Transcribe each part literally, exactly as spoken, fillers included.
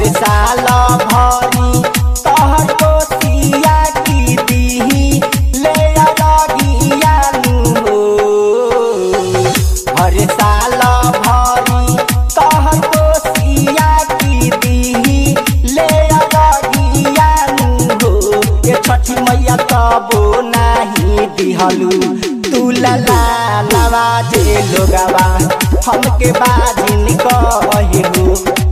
हर साल भरी तहर कोसिया की दीही ले लगिया हो। हर साल भरी तहर कोसिया की दीही ले लगिया हो। ये छठी मैया तबो नाही दिहलू तू लला नवाजे लोगवा हमके बाजिन कहे हो।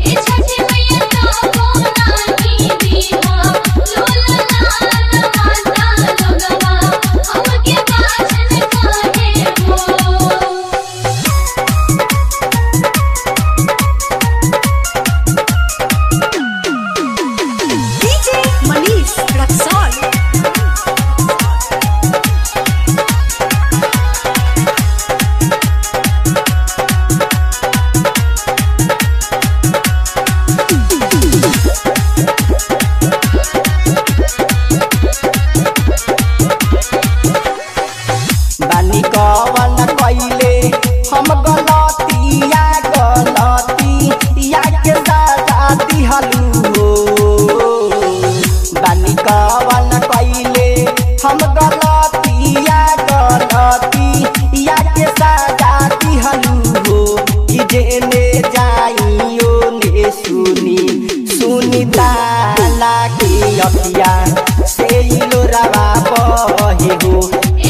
कवन कइले हम गलतिया गलतिया के सजा दिहलू हो। बानी कवन कइले हम गलतिया गलतिया के सजा दिहलू हो। कि जेने जाइयो ने सुनी सुनी ताला के अखिया से लोरावा बहे हो।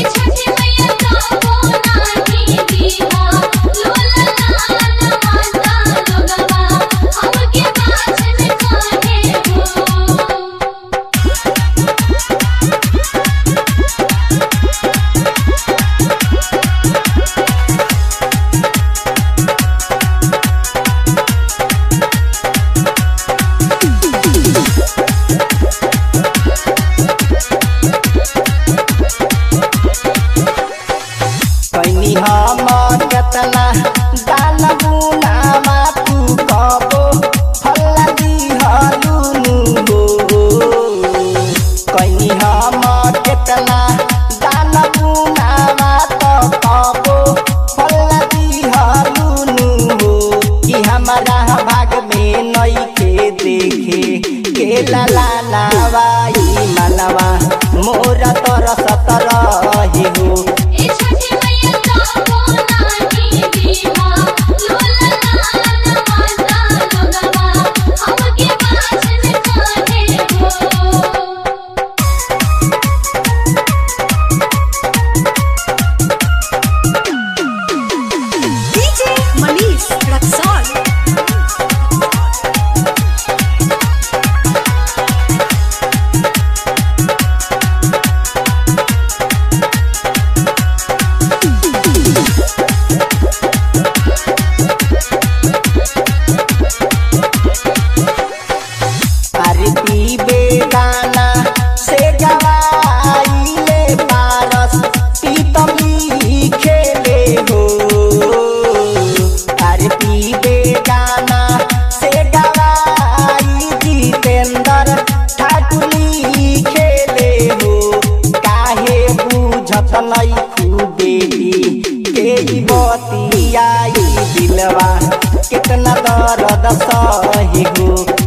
कैनी हम केतना दान गुनामा तू कबो फल्ला दिहलू हो। कैनी हम केतना दान गुनामा तो कबो फल्ला दिहलू हो। कि हमारा भाग में नइखे देखे के लाला नवाई मनवा मोरा तरस तरही हो। बेगाना से गवाइले पारस पीतमी खेले हो। अरे पी बेगाना से गवाई जितेंद्र ठाकुरी खेले हो। काहे बुझत नहीं खूबेली के बतियाई दिलवा कितना दर्द सहे हो।